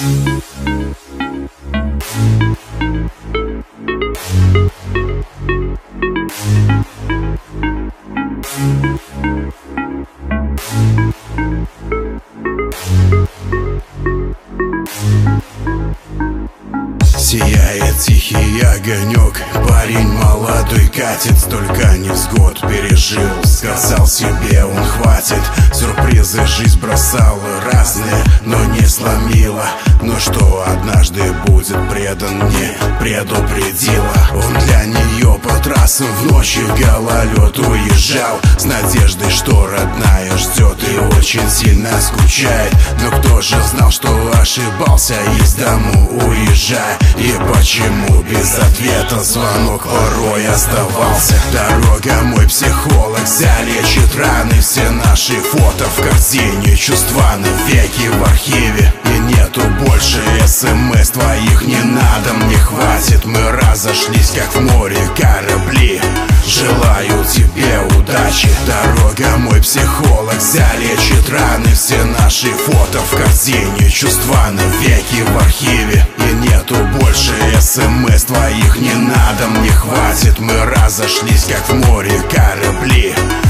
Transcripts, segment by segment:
Сияет тихий огонек, парень молодой катит, столько невзгод пережил. Сказал себе, он хватит, сюрпризы жизнь бросала разные, но не сломила. Но что однажды будет предан, мне предупредила. Он для нее по трассам в ночи в гололед уезжал, с надеждой, что родная ждет и очень сильно скучает. Но кто же знал, что ошибался, из дому уезжая. И почему без ответа звонок порой оставался? Дорога, мой психолог, залечит раны. Все наши фото в корзине, чувства навеки в архиве. И нету больше СМС твоих, не надо, мне хватит. Мы разошлись, как в море корабли. Желаю тебе удачи. Дорога, мой психолог, залечит раны. Все наши фото в корзине, чувства навеки в архиве. И нету больше СМС твоих, не надо, мне хватит. Мы разошлись, как в море корабли.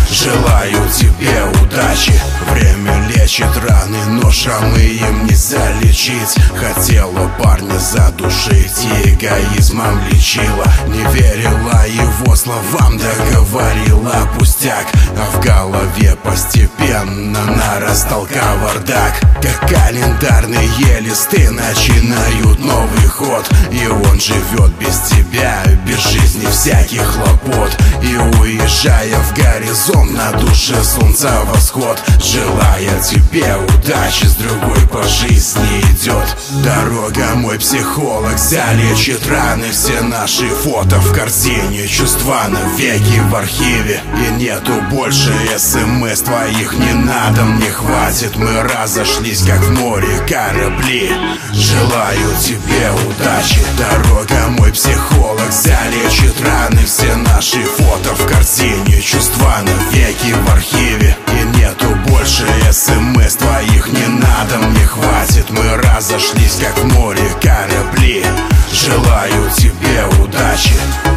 Желаю тебе удачи. Время лечит раны, но шрамы им не залечить. Хотела парня задушить и эгоизмом лечила. Не верила его словам, договорила пустяк. А в голове постепенно нарастал кавардак. Как календарные листы начинают новый ход. И он живет без тебя, без жизни всяких хлопот. И уезжая в горизонт, на душе солнца восход. Желая тебе удачи, с другой по жизни идет. Дорога, мой психолог, залечит раны. Все наши фото в корзине, чувства навеки в архиве. И нету больше СМС твоих, не надо, мне хватит. Мы разошлись, как в море корабли. Желаю тебе удачи. Дорога, мой психолог, залечит раны. Все наши фото в корзине, чувства навеки в архиве. И нету больше СМС твоих, не надо, мне хватит. Мы разошлись, как в море корабли. Желаю тебе удачи.